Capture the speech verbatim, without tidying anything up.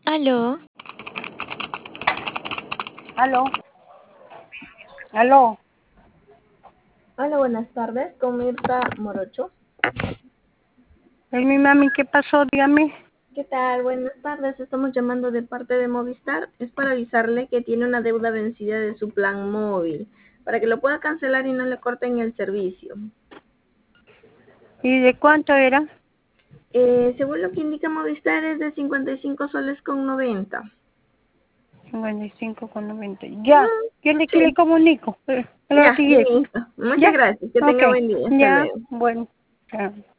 Aló. Aló. Aló. Hola, buenas tardes, con Mirta Morocho. Es mi mami, ¿qué pasó? Dígame. ¿Qué tal? Buenas tardes, estamos llamando de parte de Movistar. Es para avisarle que tiene una deuda vencida de su plan móvil, para que lo pueda cancelar y no le corten el servicio. ¿Y de cuánto era? Eh, según lo que indica Movistar es de cincuenta y cinco soles con noventa. cincuenta y cinco con noventa. Mm, Ya. Yo le, que le sí, comunico. Eh, Lo ya, siguiente. listo. Muchas ¿Ya? gracias, que Ok. tenga buen día. Hasta Ya. luego. Bueno. Ya.